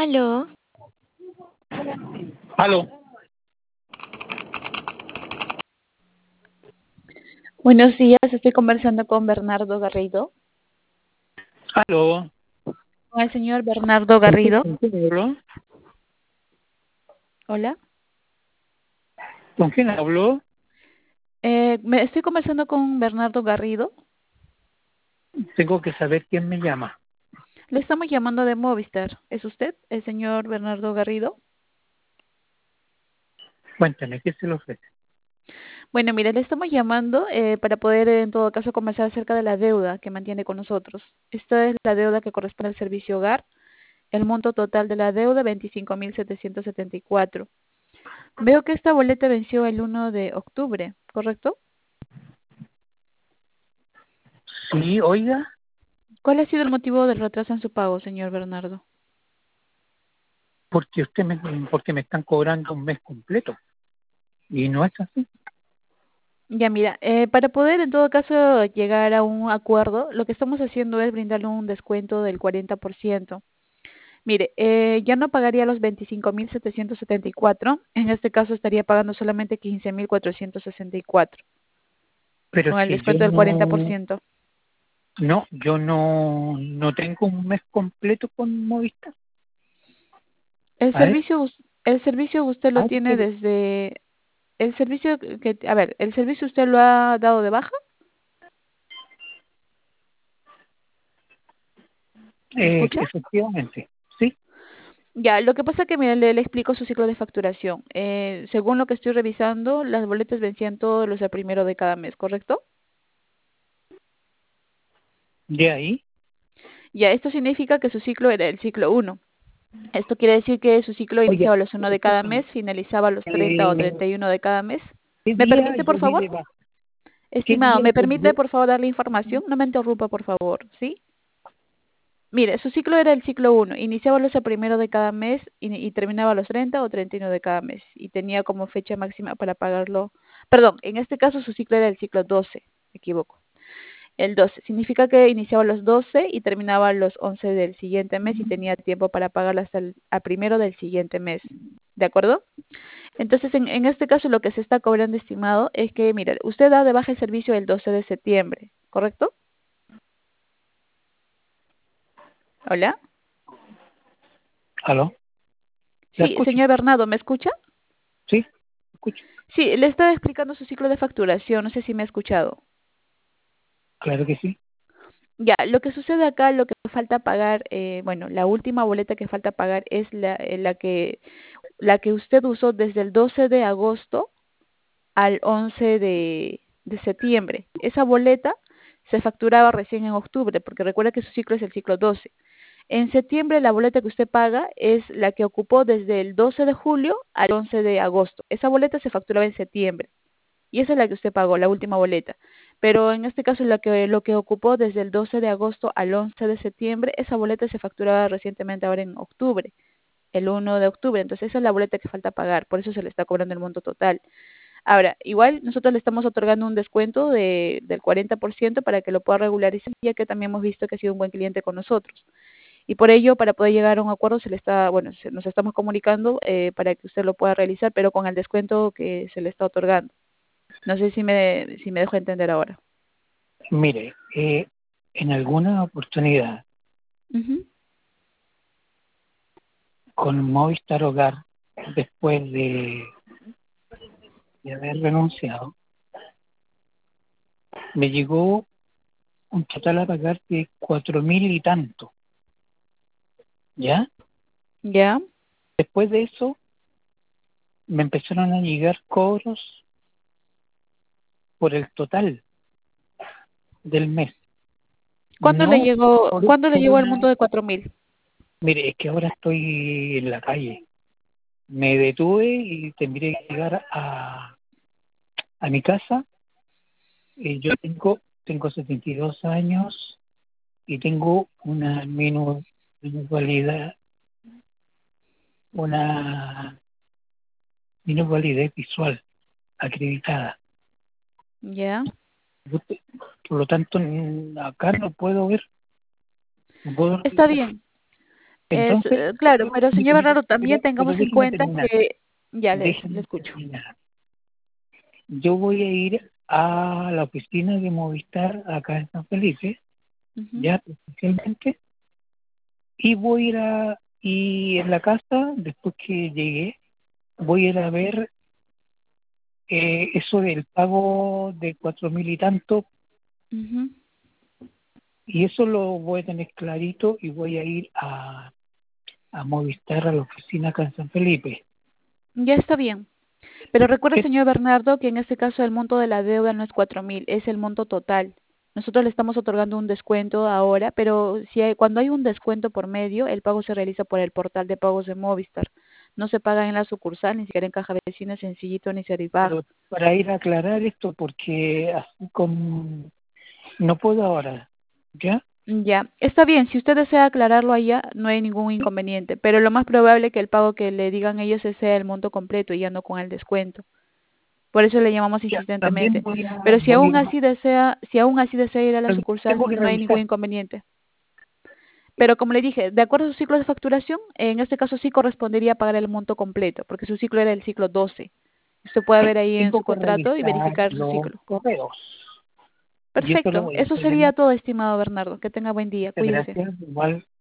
Aló, Aló, Buenos días, estoy conversando con Bernardo Garrido. aló. Con el señor Bernardo ¿Con quién Garrido. con quién hablo? Hola. ¿Con quién habló? Me estoy conversando con Bernardo Garrido. Tengo que saber quién me llama. Le estamos llamando de Movistar. ¿Es usted el señor Bernardo Garrido? Cuéntame, ¿qué se le ofrece? Bueno, mire, le estamos llamando para poder en todo caso conversar acerca de la deuda que mantiene con nosotros. Esta es la deuda que corresponde al servicio hogar. El monto total de la deuda, 25.774. Veo que esta boleta venció el 1 de octubre, ¿correcto? Sí, oiga, ¿Cuál ha sido el motivo del retraso en su pago, señor Bernardo? porque me están cobrando un mes completo. Y no es así. Ya, mira, para poder en todo caso llegar a un acuerdo, lo que estamos haciendo es brindarle un descuento del 40%. Mire, ya no pagaría los 25.774, en este caso estaría pagando solamente 15.464 Pero con es el que yo descuento del 40%. no tengo un mes completo con Movistar. El A ver, servicio, el servicio usted a lo ver, tiene pero, desde, el servicio a ver, ¿el servicio usted lo ha dado de baja? ¿Me escucha? efectivamente, sí, Ya, lo que pasa que, mire, le explico su ciclo de facturación. Según lo que estoy revisando, las boletas vencían todos los el primero de cada mes, ¿correcto? de ahí. Ya, esto significa que su ciclo era el ciclo uno. Esto quiere decir que su ciclo Oye, iniciaba los 1 de cada mes, escúchame, finalizaba los 30 o eh, 31 de cada mes. ¿qué ¿Me día permite, yo por di favor? de baja? ¿Qué Estimado, día ¿me yo permite, di? por favor, darle información? No me interrumpa, por favor, ¿sí? Mire, su ciclo era el ciclo uno. Iniciaba los el primero de cada mes y terminaba los 30 o 31 de cada mes. Y tenía como fecha máxima para pagarlo. Perdón, en este caso su ciclo era el ciclo 12. Me equivoco. El 12 significa que iniciaba los 12 y terminaba los 11 del siguiente mes y tenía tiempo para pagarlo hasta el a primero del siguiente mes. ¿De acuerdo? Entonces, en este caso lo que se está cobrando estimado es que, mira, usted da de baja el servicio el 12 de septiembre, ¿correcto? Hola. ¿Aló? ¿La Sí, escucho? señor Bernardo, ¿me escucha? Sí, escucho. Sí, le estaba explicando su ciclo de facturación, no sé si me ha escuchado. Claro que sí. Ya, lo que sucede acá, lo que falta pagar, bueno, la última boleta que falta pagar es la que usted usó desde el 12 de agosto al 11 de septiembre. Esa boleta se facturaba recién en octubre, porque recuerda que su ciclo es el ciclo 12. En septiembre la boleta que usted paga es la que ocupó desde el 12 de julio al 11 de agosto. Esa boleta se facturaba en septiembre y esa es la que usted pagó, la última boleta. Pero en este caso lo que ocupó desde el 12 de agosto al 11 de septiembre, esa boleta se facturaba recientemente ahora en octubre, el 1 de octubre. Entonces esa es la boleta que falta pagar, por eso se le está cobrando el monto total. Ahora, igual nosotros le estamos otorgando un descuento del 40% para que lo pueda regularizar, ya que también hemos visto que ha sido un buen cliente con nosotros. Y por ello, para poder llegar a un acuerdo, bueno, nos estamos comunicando para que usted lo pueda realizar, pero con el descuento que se le está otorgando. No sé si me dejo entender ahora. Mire, en alguna oportunidad Ujú. con Movistar Hogar, después de haber renunciado, me llegó un total a pagar de 4.000 y tanto, ¿ya? Ya, Después de eso, me empezaron a llegar cobros por el total del mes. No ¿cuándo le por llegó el monto una... de 4.000? Mire, es que ahora estoy en la calle. Me detuve y tendré que llegar a mi casa. Yo tengo 72 años y tengo una minusvalidad, una minusvalidez visual acreditada. Ya. Por lo tanto, acá no puedo ver, no puedo Está revisar. bien. Entonces, Claro, pero señor Bernardo, también pero tengamos en déjeme cuenta terminar, que, ya le déjeme escucho. terminar. Yo voy a ir a la oficina de Movistar acá en San Felipe, Ujú, ya presencialmente, y y en la casa, después que llegué, voy a ir a ver eso del pago de 4.000 y tanto, ujú. y eso lo voy a tener clarito y voy a ir a Movistar a la oficina acá en San Felipe. Ya está bien. Pero recuerde, ¿Qué? señor Bernardo, que en este caso el monto de la deuda no es 4.000, es el monto total. Nosotros le estamos otorgando un descuento ahora, pero cuando hay un descuento por medio, el pago se realiza por el portal de pagos de Movistar. No se paga en la sucursal, ni siquiera en caja vecina, sencillito, ni Serivag. Pero para ir a aclarar esto, porque así como no puedo ahora, ¿ya? Ya, está bien, si usted desea aclararlo allá, no hay ningún inconveniente, pero lo más probable es que el pago que le digan ellos sea el monto completo y ya no con el descuento. Por eso le llamamos Ya, también insistentemente. Pero si aún así desea ir a la sucursal, tengo que no hay ningún revisar. inconveniente. Pero como le dije, de acuerdo a su ciclo de facturación, en este caso sí correspondería pagar el monto completo, porque su ciclo era el ciclo 12. Usted puede ver ahí en Tengo su que contrato y revisar verificar su los ciclo. correos. Y eso lo Perfecto, voy a eso hacer sería en todo, estimado Bernardo. Que tenga buen día, cuídese. gracias. Igual